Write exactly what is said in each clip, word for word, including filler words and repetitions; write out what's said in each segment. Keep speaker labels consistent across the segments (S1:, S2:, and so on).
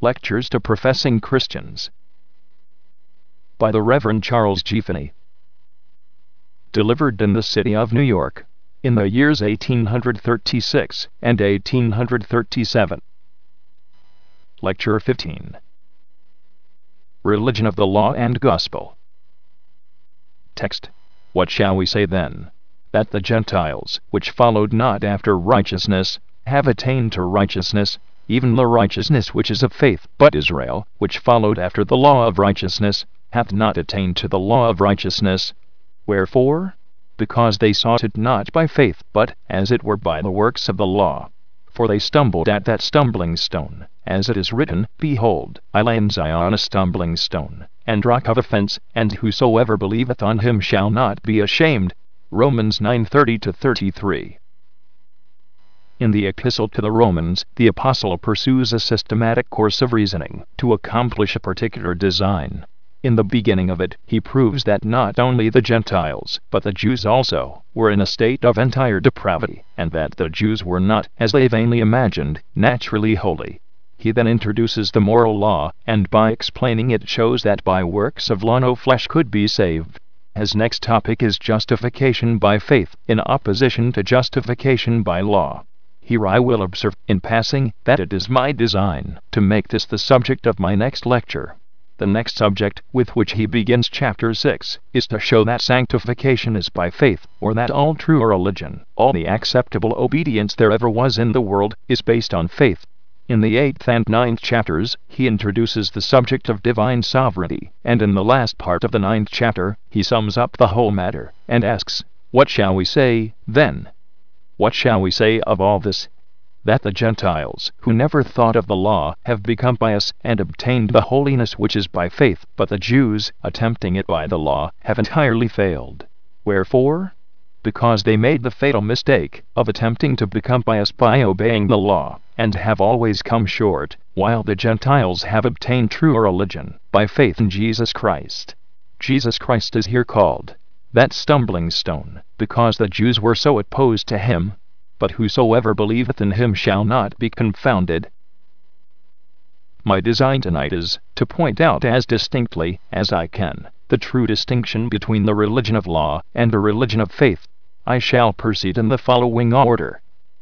S1: Lectures to Professing Christians by the Reverend Charles G. Finney. Delivered in the city of New York, in the years eighteen thirty-six and eighteen thirty-seven. Lecture fifteen. Religion of the Law and Gospel. Text. What shall we say then? That the Gentiles, which followed not after righteousness, have attained to righteousness, even the righteousness which is of faith. But Israel, which followed after the law of righteousness, hath not attained to the law of righteousness. Wherefore? Because they sought it not by faith, but, as it were, by the works of the law. For they stumbled at that stumbling stone, as it is written, Behold, I lay in Zion a stumbling stone, and rock of offense, and whosoever believeth on him shall not be ashamed. Romans nine thirty to thirty-three. In the Epistle to the Romans, the Apostle pursues a systematic course of reasoning to accomplish a particular design. In the beginning of it, he proves that not only the Gentiles, but the Jews also, were in a state of entire depravity, and that the Jews were not, as they vainly imagined, naturally holy. He then introduces the moral law, and by explaining it shows that by works of law no flesh could be saved. His next topic is justification by faith, in opposition to justification by law. Here I will observe, in passing, that it is my design to make this the subject of my next lecture. The next subject, with which he begins chapter six, is to show that sanctification is by faith, or that all true religion, all the acceptable obedience there ever was in the world, is based on faith. In the eighth and ninth chapters, he introduces the subject of divine sovereignty, and in the last part of the ninth chapter, he sums up the whole matter, and asks, What shall we say, then? What shall we say of all this? That the Gentiles, who never thought of the law, have become pious, and obtained the holiness which is by faith, but the Jews, attempting it by the law, have entirely failed. Wherefore? Because they made the fatal mistake of attempting to become pious by obeying the law, and have always come short, while the Gentiles have obtained true religion by faith in Jesus Christ. Jesus Christ is here called that stumbling stone, because the Jews were so opposed to him. But whosoever believeth in him shall not be confounded. My design tonight is to point out as distinctly as I can the true distinction between the religion of law and the religion of faith. I shall proceed in the following order.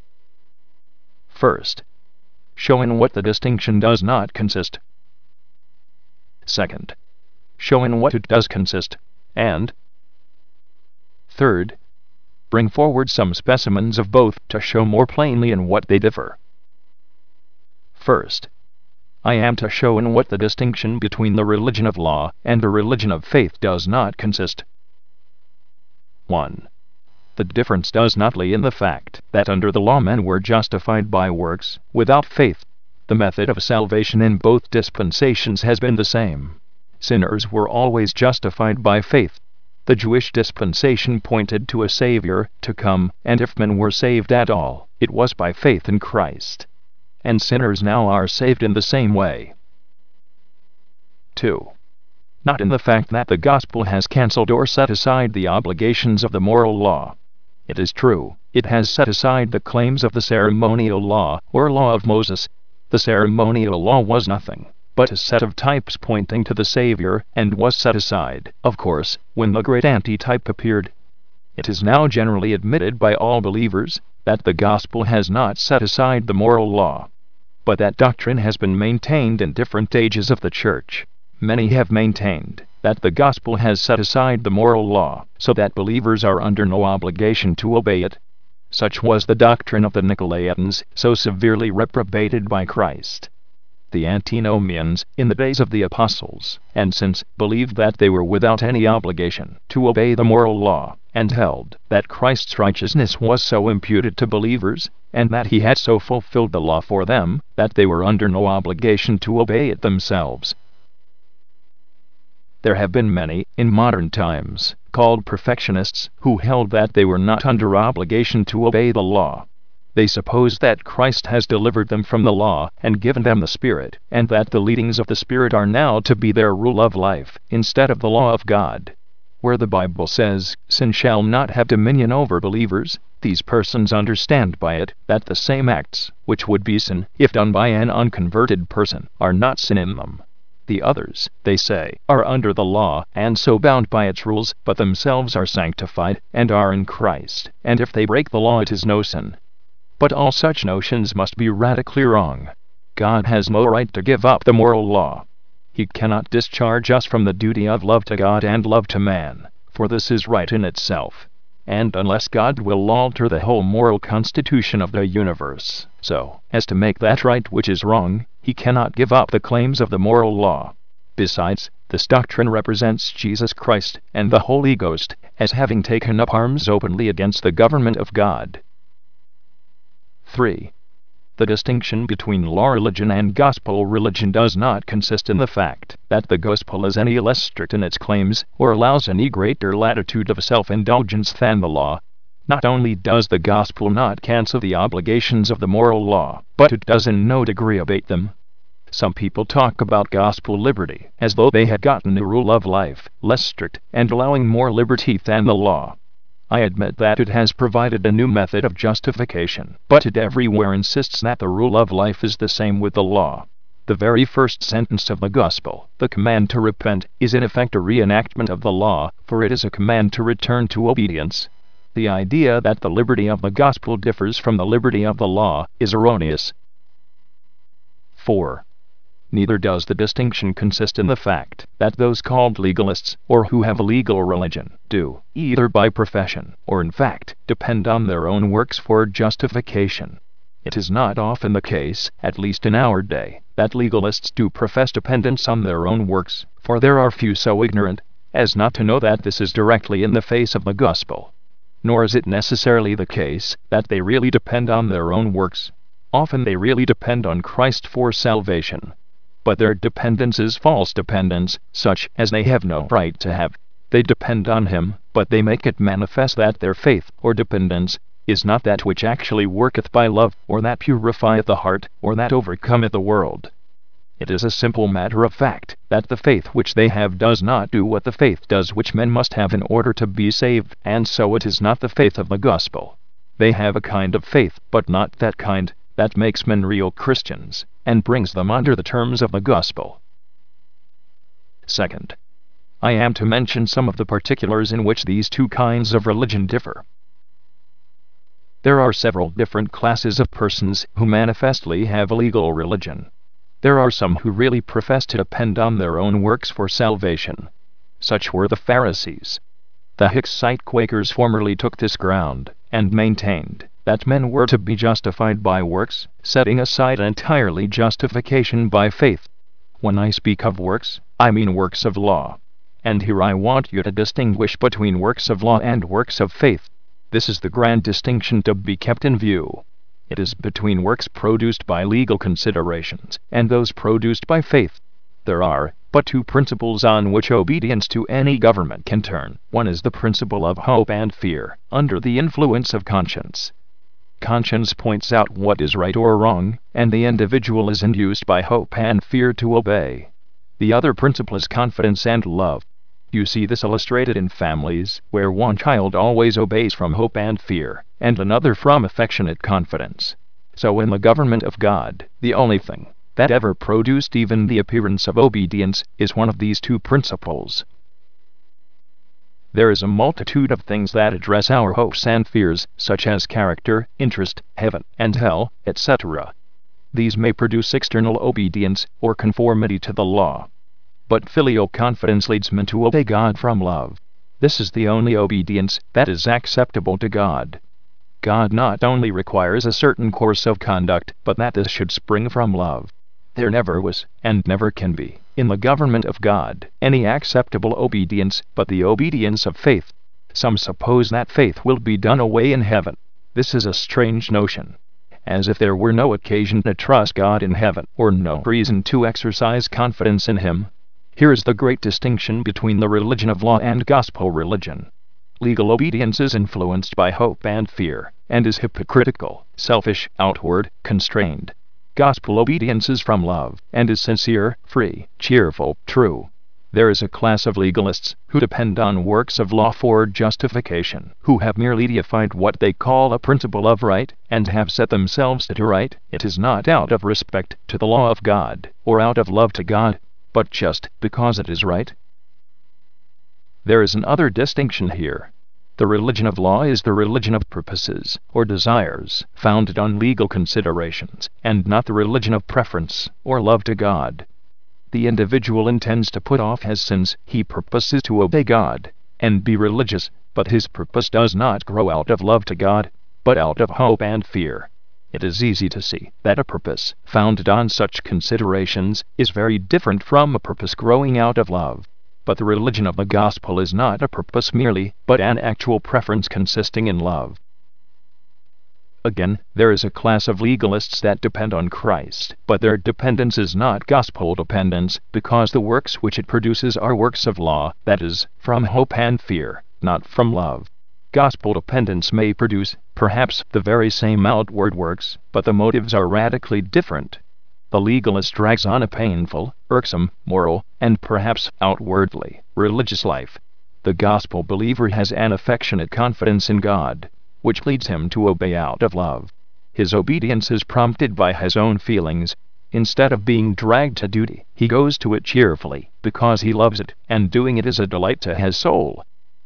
S1: First, show in what the distinction does not consist. Second, show in what it does consist. And third, bring forward some specimens of both to show more plainly in what they differ. First, I am to show in what the distinction between the religion of law and the religion of faith does not consist. one. The difference does not lie in the fact that under the law men were justified by works, without faith. The method of salvation in both dispensations has been the same. Sinners were always justified by faith. The Jewish dispensation pointed to a Savior to come, and if men were saved at all, it was by faith in Christ. And sinners now are saved in the same way. two. Not in the fact that the gospel has cancelled or set aside the obligations of the moral law. It is true, it has set aside the claims of the ceremonial law, or law of Moses. The ceremonial law was nothing but a set of types pointing to the Savior, and was set aside, of course, when the great antitype appeared. It is now generally admitted by all believers that the gospel has not set aside the moral law. But that doctrine has been maintained in different ages of the church. Many have maintained that the gospel has set aside the moral law, so that believers are under no obligation to obey it. Such was the doctrine of the Nicolaitans, so severely reprobated by Christ. The Antinomians, in the days of the apostles, and since, believed that they were without any obligation to obey the moral law, and held that Christ's righteousness was so imputed to believers, and that he had so fulfilled the law for them, that they were under no obligation to obey it themselves. There have been many, in modern times, called perfectionists, who held that they were not under obligation to obey the law. They suppose that Christ has delivered them from the law and given them the Spirit, and that the leadings of the Spirit are now to be their rule of life, instead of the law of God. Where the Bible says, sin shall not have dominion over believers, these persons understand by it that the same acts, which would be sin if done by an unconverted person, are not sin in them. The others, they say, are under the law, and so bound by its rules, but themselves are sanctified, and are in Christ, and if they break the law it is no sin. But all such notions must be radically wrong. God has no right to give up the moral law. He cannot discharge us from the duty of love to God and love to man, for this is right in itself. And unless God will alter the whole moral constitution of the universe, so as to make that right which is wrong, he cannot give up the claims of the moral law. Besides, this doctrine represents Jesus Christ and the Holy Ghost as having taken up arms openly against the government of God. three. The distinction between law religion and gospel religion does not consist in the fact that the gospel is any less strict in its claims or allows any greater latitude of self-indulgence than the law. Not only does the gospel not cancel the obligations of the moral law, but it does in no degree abate them. Some people talk about gospel liberty as though they had gotten a rule of life, less strict and allowing more liberty than the law. I admit that it has provided a new method of justification, but it everywhere insists that the rule of life is the same with the law. The very first sentence of the gospel, the command to repent, is in effect a reenactment of the law, for it is a command to return to obedience. The idea that the liberty of the gospel differs from the liberty of the law is erroneous. four. Neither does the distinction consist in the fact that those called legalists, or who have a legal religion, do, either by profession or in fact, depend on their own works for justification. It is not often the case, at least in our day, that legalists do profess dependence on their own works, for there are few so ignorant as not to know that this is directly in the face of the gospel. Nor is it necessarily the case that they really depend on their own works. Often they really depend on Christ for salvation. But their dependence is false dependence, such as they have no right to have. They depend on him, but they make it manifest that their faith, or dependence, is not that which actually worketh by love, or that purifieth the heart, or that overcometh the world. It is a simple matter of fact that the faith which they have does not do what the faith does which men must have in order to be saved, and so it is not the faith of the gospel. They have a kind of faith, but not that kind that makes men real Christians, and brings them under the terms of the gospel. Second, I am to mention some of the particulars in which these two kinds of religion differ. There are several different classes of persons who manifestly have a legal religion. There are some who really profess to depend on their own works for salvation. Such were the Pharisees. The Hicksite Quakers formerly took this ground, and maintained that men were to be justified by works, setting aside entirely justification by faith. When I speak of works, I mean works of law. And here I want you to distinguish between works of law and works of faith. This is the grand distinction to be kept in view. It is between works produced by legal considerations and those produced by faith. There are but two principles on which obedience to any government can turn. One is the principle of hope and fear, under the influence of conscience. Conscience points out what is right or wrong, and the individual is induced by hope and fear to obey. The other principle is confidence and love. You see this illustrated in families, where one child always obeys from hope and fear, and another from affectionate confidence. So in the government of God, the only thing that ever produced even the appearance of obedience is one of these two principles. There is a multitude of things that address our hopes and fears, such as character, interest, heaven and hell, et cetera. These may produce external obedience or conformity to the law. But filial confidence leads men to obey God from love. This is the only obedience that is acceptable to God. God not only requires a certain course of conduct, but that this should spring from love. There never was, and never can be, in the government of God, any acceptable obedience but the obedience of faith. Some suppose that faith will be done away in heaven. This is a strange notion. As if there were no occasion to trust God in heaven, or no reason to exercise confidence in Him. Here is the great distinction between the religion of law and gospel religion. Legal obedience is influenced by hope and fear, and is hypocritical, selfish, outward, constrained. Gospel obedience is from love, and is sincere, free, cheerful, true. there is a class of legalists who depend on works of law for justification, who have merely deified what they call a principle of right, and have set themselves to do right. It is not out of respect to the law of God, or out of love to God, but just because it is right. There is another distinction here. The religion of law is the religion of purposes, or desires, founded on legal considerations, and not the religion of preference, or love to God. The individual intends to put off his sins, he purposes to obey God, and be religious, but his purpose does not grow out of love to God, but out of hope and fear. It is easy to see that a purpose, founded on such considerations, is very different from a purpose growing out of love. But the religion of the gospel is not a purpose merely, but an actual preference consisting in love. Again, there is a class of legalists that depend on Christ, but their dependence is not gospel dependence, because the works which it produces are works of law, that is, from hope and fear, not from love. Gospel dependence may produce, perhaps, the very same outward works, but the motives are radically different. The legalist drags on a painful, irksome, moral, and perhaps outwardly religious life. The gospel believer has an affectionate confidence in God, which leads him to obey out of love. His obedience is prompted by his own feelings. Instead of being dragged to duty, he goes to it cheerfully, because he loves it, and doing it is a delight to his soul.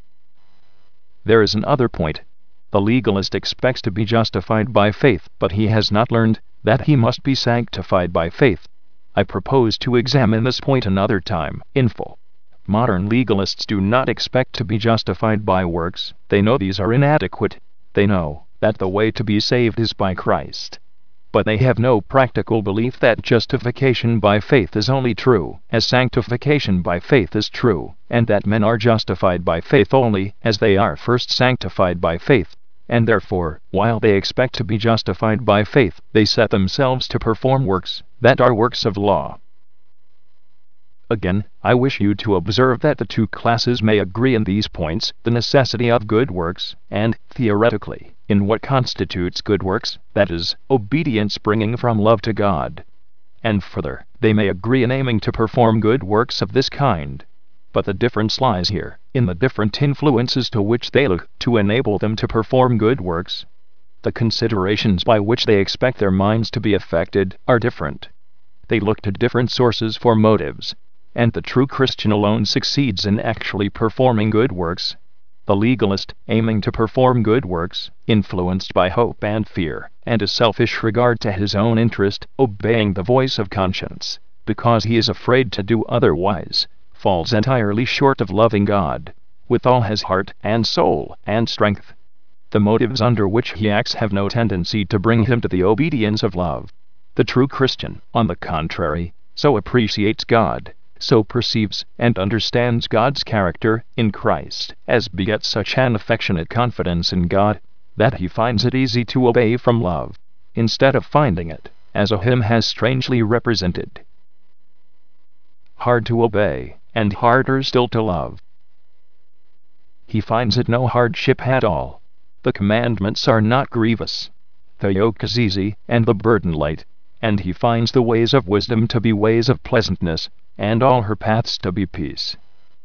S1: There is another point. The legalist expects to be justified by faith, but he has not learned that he must be sanctified by faith. I propose to examine this point another time, in full. Modern legalists do not expect to be justified by works. They know these are inadequate. They know that the way to be saved is by Christ. But they have no practical belief that justification by faith is only true, as sanctification by faith is true, and that men are justified by faith only, as they are first sanctified by faith. And therefore, while they expect to be justified by faith, they set themselves to perform works that are works of law. Again, I wish you to observe that the two classes may agree in these points, the necessity of good works, and, theoretically, in what constitutes good works, that is, obedience springing from love to God. And further, they may agree in aiming to perform good works of this kind. But the difference lies here, in the different influences to which they look to enable them to perform good works. The considerations by which they expect their minds to be affected are different. They look to different sources for motives, and the true Christian alone succeeds in actually performing good works. The legalist, aiming to perform good works, influenced by hope and fear, and a selfish regard to his own interest, obeying the voice of conscience, because he is afraid to do otherwise, falls entirely short of loving God, with all his heart and soul and strength. The motives under which he acts have no tendency to bring him to the obedience of love. The true Christian, on the contrary, so appreciates God, so perceives and understands God's character in Christ, as begets such an affectionate confidence in God, that he finds it easy to obey from love, instead of finding it, as a hymn has strangely represented, hard to obey, and harder still to love. He finds it no hardship at all. The commandments are not grievous. The yoke is easy, and the burden light, and he finds the ways of wisdom to be ways of pleasantness, and all her paths to be peace.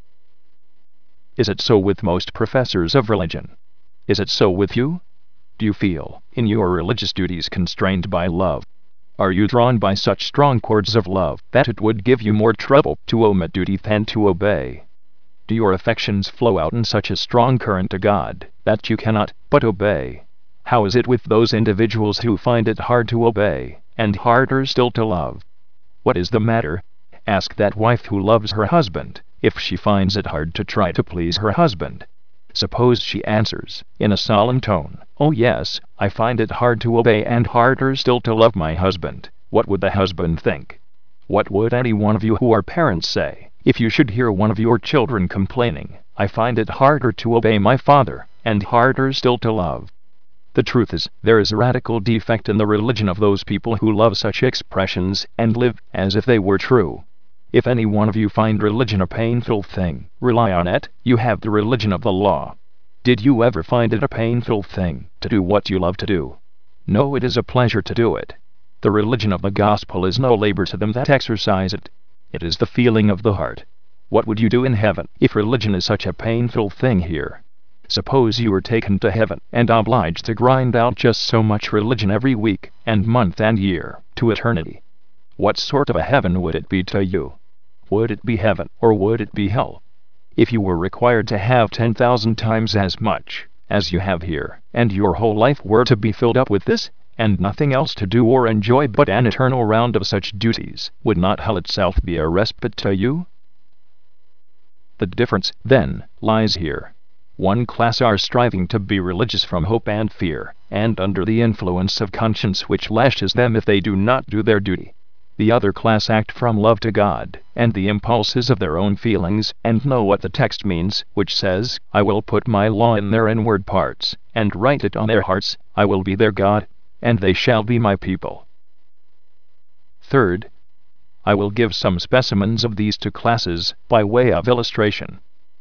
S1: Is it so with most professors of religion? Is it so with you? Do you feel, in your religious duties, constrained by love? Are you drawn by such strong cords of love that it would give you more trouble to omit duty than to obey? Do your affections flow out in such a strong current to God that you cannot but obey? How is it with those individuals who find it hard to obey, and harder still to love? What is the matter? Ask that wife who loves her husband if she finds it hard to try to please her husband. Suppose she answers, in a solemn tone, "Oh yes, I find it hard to obey and harder still to love my husband." What would the husband think? What would any one of you who are parents say, if you should hear one of your children complaining, "I find it harder to obey my father, and harder still to love"? The truth is, there is a radical defect in the religion of those people who love such expressions and live as if they were true. If any one of you find religion a painful thing, rely on it, you have the religion of the law. Did you ever find it a painful thing to do what you love to do? No, it is a pleasure to do it. The religion of the gospel is no labor to them that exercise it. It is the feeling of the heart. What would you do in heaven if religion is such a painful thing here? Suppose you were taken to heaven and obliged to grind out just so much religion every week and month and year to eternity. What sort of a heaven would it be to you? Would it be heaven or would it be hell? If you were required to have ten thousand times as much as you have here, and your whole life were to be filled up with this, and nothing else to do or enjoy but an eternal round of such duties, would not hell itself be a respite to you? The difference, then, lies here. One class are striving to be religious from hope and fear, and under the influence of conscience which lashes them if they do not do their duty. The other class act from love to God, and the impulses of their own feelings, and know what the text means, which says, I will put my law in their inward parts, and write it on their hearts, I will be their God, and they shall be my people. Third, I will give some specimens of these two classes, by way of illustration.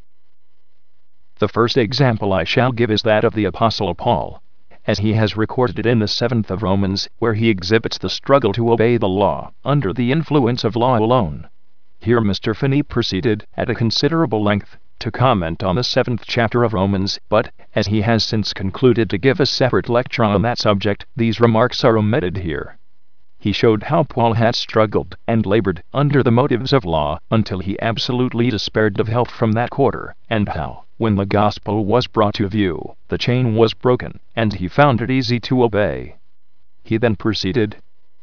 S1: The first example I shall give is that of the Apostle Paul, as he has recorded it in the seventh of Romans, where he exhibits the struggle to obey the law, under the influence of law alone. Here Mister Finney proceeded, at a considerable length, to comment on the seventh chapter of Romans, but, as he has since concluded to give a separate lecture on that subject, these remarks are omitted here. He showed how Paul had struggled and labored under the motives of law until he absolutely despaired of help from that quarter, and how, when the gospel was brought to view, the chain was broken, and he found it easy to obey. He then proceeded,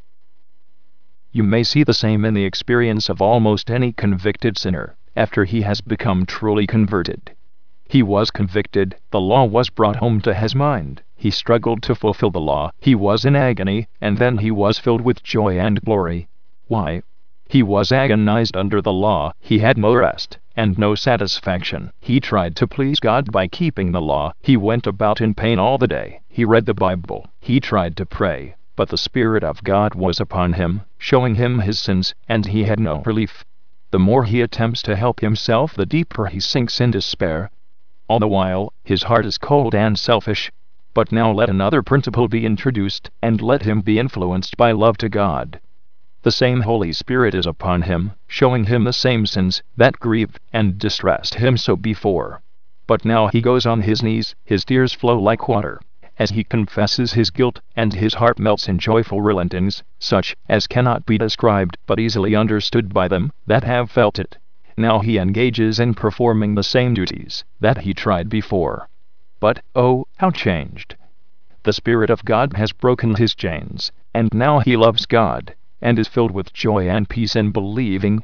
S1: You may see the same in the experience of almost any convicted sinner, after he has become truly converted. He was convicted, the law was brought home to his mind, he struggled to fulfill the law, he was in agony, and then he was filled with joy and glory. Why? He was agonized under the law, he had no rest, and no satisfaction. He tried to please God by keeping the law, he went about in pain all the day, he read the Bible, he tried to pray, but the Spirit of God was upon him, showing him his sins, and he had no relief. The more he attempts to help himself, the deeper he sinks in despair. All the while, his heart is cold and selfish. But now let another principle be introduced, and let him be influenced by love to God. The same Holy Spirit is upon him, showing him the same sins that grieved and distressed him so before. But now he goes on his knees, his tears flow like water, as he confesses his guilt, and his heart melts in joyful relentings, such as cannot be described, but easily understood by them that have felt it. Now he engages in performing the same duties that he tried before. But, oh, how changed! The Spirit of God has broken his chains, and now he loves God, and is filled with joy and peace in believing.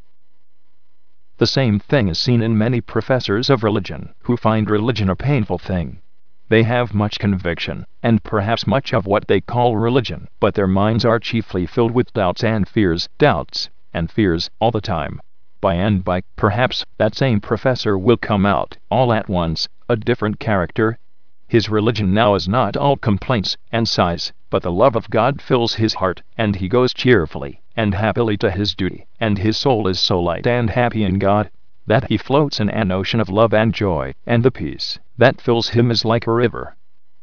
S1: The same thing is seen in many professors of religion, who find religion a painful thing. They have much conviction, and perhaps much of what they call religion, but their minds are chiefly filled with doubts and fears, doubts and fears, all the time. By and by, perhaps, that same professor will come out, all at once, a different character. His religion now is not all complaints and sighs, but the love of God fills his heart, and he goes cheerfully and happily to his duty, and his soul is so light and happy in God, that he floats in an ocean of love and joy, and the peace that fills him is like a river.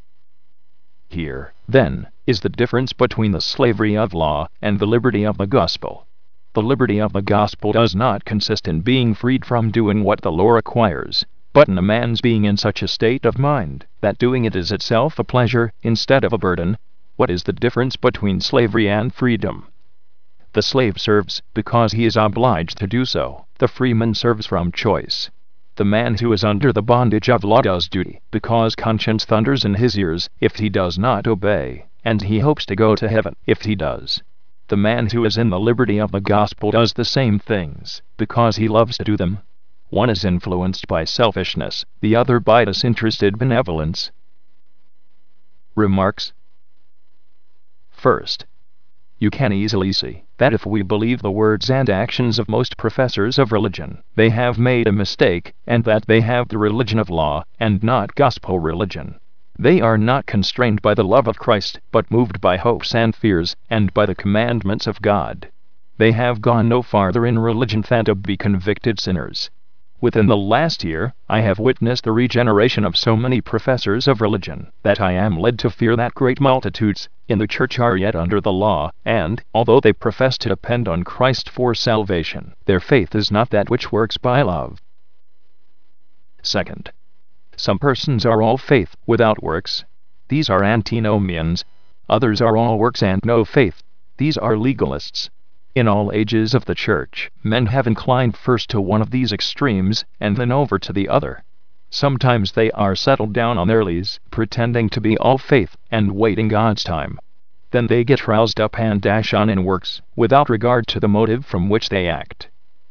S1: Here, then, is the difference between the slavery of law and the liberty of the gospel. The liberty of the gospel does not consist in being freed from doing what the law requires, but in a man's being in such a state of mind that doing it is itself a pleasure instead of a burden. What is the difference between slavery and freedom? The slave serves because he is obliged to do so. The freeman serves from choice. The man who is under the bondage of law does duty because conscience thunders in his ears if he does not obey, and he hopes to go to heaven if he does. The man who is in the liberty of the gospel does the same things because he loves to do them. One is influenced by selfishness, the other by disinterested benevolence. Remarks. First, you can easily see that if we believe the words and actions of most professors of religion, they have made a mistake, and that they have the religion of law and not gospel religion. They are not constrained by the love of Christ, but moved by hopes and fears, and by the commandments of God. They have gone no farther in religion than to be convicted sinners. Within the last year, I have witnessed the regeneration of so many professors of religion that I am led to fear that great multitudes in the church are yet under the law, and, although they profess to depend on Christ for salvation, their faith is not that which works by love. Second, some persons are all faith without works. These are antinomians. Others are all works and no faith. These are legalists. In all ages of the church, men have inclined first to one of these extremes and then over to the other. Sometimes they are settled down on their lees, pretending to be all faith and waiting God's time. Then they get roused up and dash on in works, without regard to the motive from which they act.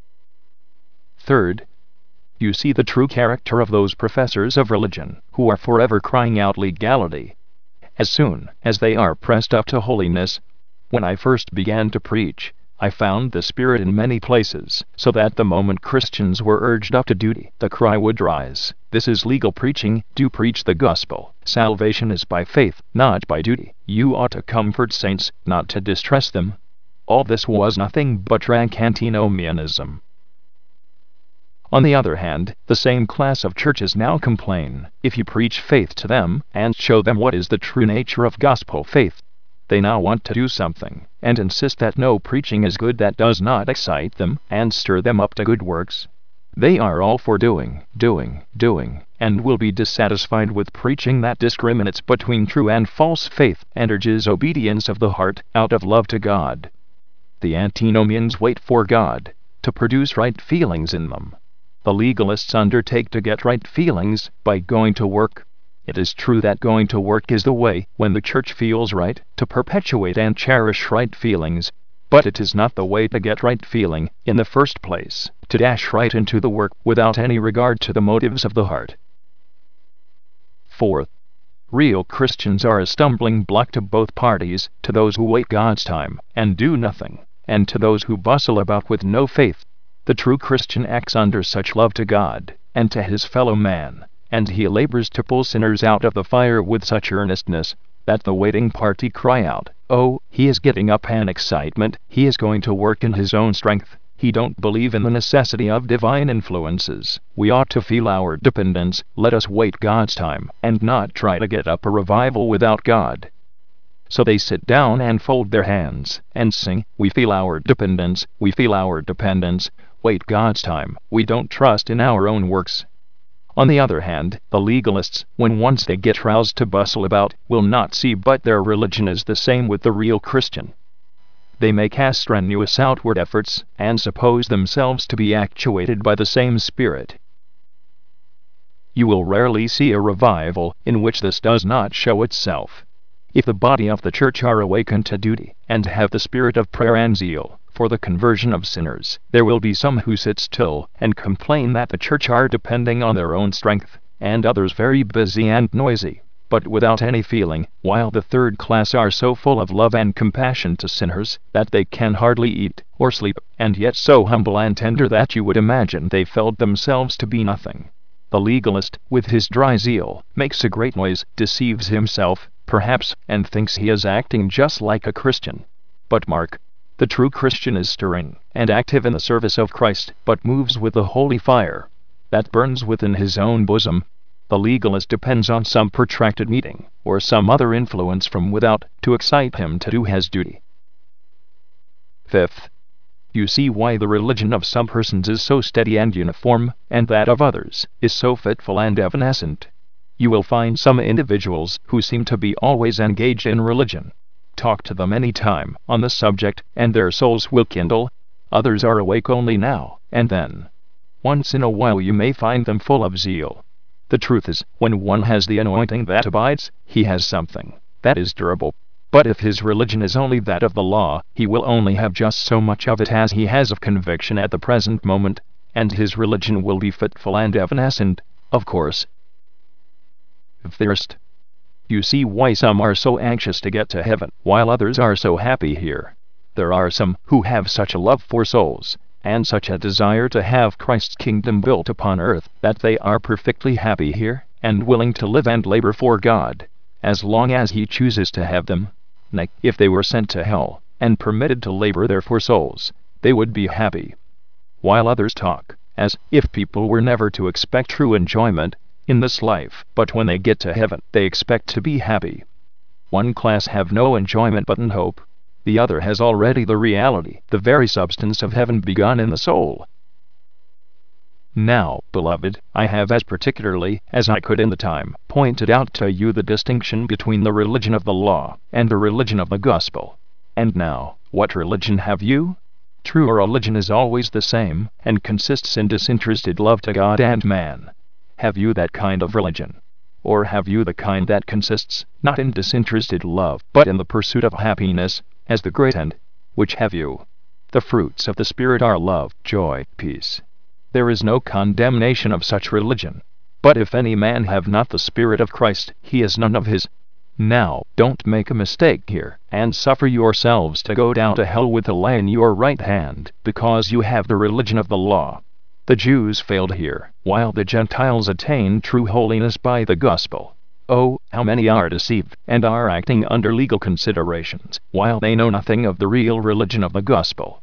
S1: Third, you see the true character of those professors of religion who are forever crying out legality. As soon as they are pressed up to holiness, when I first began to preach, I found the Spirit in many places, so that the moment Christians were urged up to duty, the cry would rise, "This is legal preaching, do preach the gospel. Salvation is by faith, not by duty. You ought to comfort saints, not to distress them." All this was nothing but rank antinomianism. On the other hand, the same class of churches now complain, if you preach faith to them, and show them what is the true nature of gospel faith, they now want to do something, and insist that no preaching is good that does not excite them and stir them up to good works. They are all for doing, doing, doing, and will be dissatisfied with preaching that discriminates between true and false faith and urges obedience of the heart out of love to God. The antinomians wait for God to produce right feelings in them. The legalists undertake to get right feelings by going to work. It is true that going to work is the way, when the church feels right, to perpetuate and cherish right feelings, but it is not the way to get right feeling, in the first place, to dash right into the work without any regard to the motives of the heart. Fourth, real Christians are a stumbling block to both parties, to those who wait God's time and do nothing, and to those who bustle about with no faith. The true Christian acts under such love to God and to his fellow man, and he labors to pull sinners out of the fire with such earnestness that the waiting party cry out, "Oh, he is getting up an excitement, he is going to work in his own strength. He don't believe in the necessity of divine influences. We ought to feel our dependence. Let us wait God's time, and not try to get up a revival without God." So they sit down and fold their hands, and sing, "We feel our dependence, we feel our dependence. Wait God's time, we don't trust in our own works." On the other hand, the legalists, when once they get roused to bustle about, will not see but their religion is the same with the real Christian. They may cast strenuous outward efforts, and suppose themselves to be actuated by the same spirit. You will rarely see a revival in which this does not show itself. If the body of the church are awakened to duty, and have the spirit of prayer and zeal for the conversion of sinners, there will be some who sit still and complain that the church are depending on their own strength, and others very busy and noisy, but without any feeling, while the third class are so full of love and compassion to sinners that they can hardly eat or sleep, and yet so humble and tender that you would imagine they felt themselves to be nothing. The legalist, with his dry zeal, makes a great noise, deceives himself, perhaps, and thinks he is acting just like a Christian. But mark, the true Christian is stirring and active in the service of Christ, but moves with the holy fire that burns within his own bosom. The legalist depends on some protracted meeting, or some other influence from without, to excite him to do his duty. Fifth, you see why the religion of some persons is so steady and uniform, and that of others is so fitful and evanescent. You will find some individuals who seem to be always engaged in religion. Talk to them any time on the subject, and their souls will kindle. Others are awake only now and then. Once in a while you may find them full of zeal. The truth is, when one has the anointing that abides, he has something that is durable. But if his religion is only that of the law, he will only have just so much of it as he has of conviction at the present moment, and his religion will be fitful and evanescent, of course. First, you see why some are so anxious to get to heaven, while others are so happy here. There are some who have such a love for souls, and such a desire to have Christ's kingdom built upon earth, that they are perfectly happy here, and willing to live and labor for God, as long as He chooses to have them. Nay, if they were sent to hell, and permitted to labor there for souls, they would be happy. While others talk, as if people were never to expect true enjoyment in this life, but when they get to heaven, they expect to be happy. One class have no enjoyment but in hope. The other has already the reality, the very substance of heaven begun in the soul. Now, beloved, I have as particularly as I could in the time pointed out to you the distinction between the religion of the law and the religion of the gospel. And now, what religion have you? True religion is always the same, and consists in disinterested love to God and man. Have you that kind of religion? Or have you the kind that consists, not in disinterested love, but in the pursuit of happiness, as the great end? Which have you? The fruits of the Spirit are love, joy, peace. There is no condemnation of such religion. But if any man have not the Spirit of Christ, he is none of his. Now, don't make a mistake here, and suffer yourselves to go down to hell with the lie in your right hand, because you have the religion of the law. The Jews failed here, while the Gentiles attained true holiness by the gospel. Oh, how many are deceived, and are acting under legal considerations, while they know nothing of the real religion of the gospel.